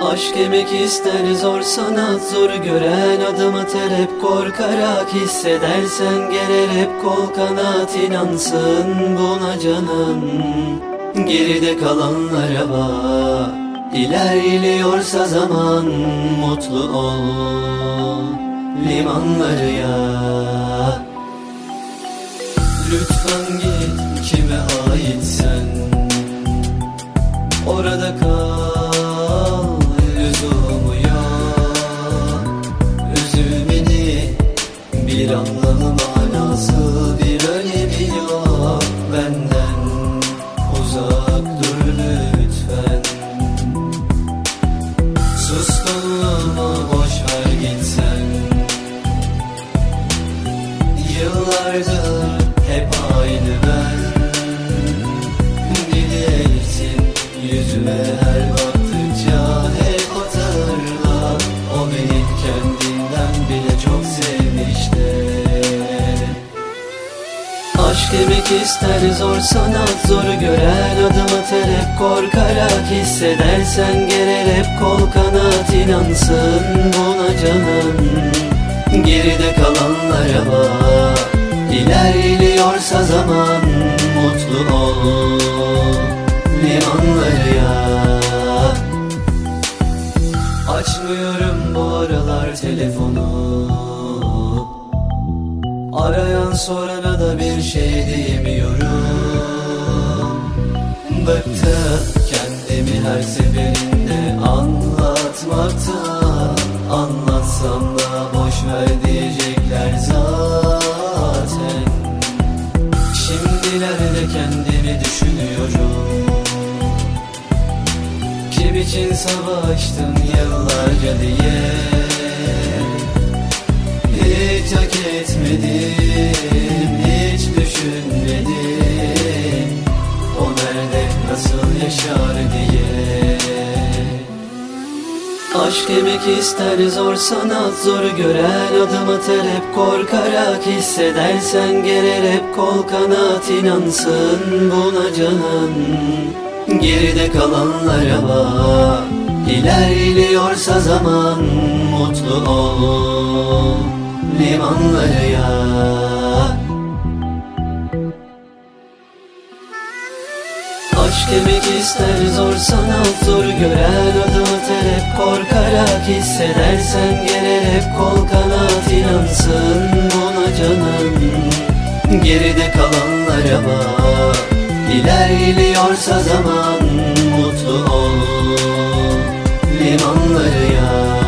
Aşk emek ister, zor sanat, zor gören adım atar hep korkarak. Hissedersen gelir hep kol kanat, inansın buna canım. Geride kalanlara bak, ilerliyorsa zaman, mutlu ol, limanları yak. Lütfen git, kime aitsen orada kal, lüzumu yok. Üzülmeni bir anlamı, manası, bir önemi yok. Benden uzak dur lütfen. Suskunluğumu boşver gitsen. Yıllardır hep aynı ben. Bilirsin yüzüme her baktıkça hep hatırla. O beni kendinden bile çok sevmişti. Aşk emek ister, zor sanat, zor gören adım atar hep korkarak. Hissedersen gelir hep kol kanat, inansın buna canım. Geride kalanlara bak, ilerliyorsa zaman, mutlu ol, limanları yak. Açmıyorum bu aralar telefonu, arayan sorana da bir şey diyemiyorum. Bıktım kendimi her seferinde anlatmaktan. Anlatsam da boşver diyecekler zaten. Şimdilerde kendimi düşünüyorum. Kim için savaştım yıllarca diye. Hiç hak etmedim, hiç düşünmedim. O nerede, nasıl yaşar diye. Aşk emek ister, zor sanat, zor gören adım atar hep korkarak. Hissedersen gelir hep kol kanat, inansın buna canım. Geride kalanlara bak, ilerliyorsa zaman, mutlu ol, limanları yak. Aşk emek ister, zor sanat, zor gören adım atar hep korkarak. Hissedersen gelir hep kol kanat, inansın buna canım. Geride kalanlara bak, ilerliyorsa zaman, mutlu ol, limanları yak.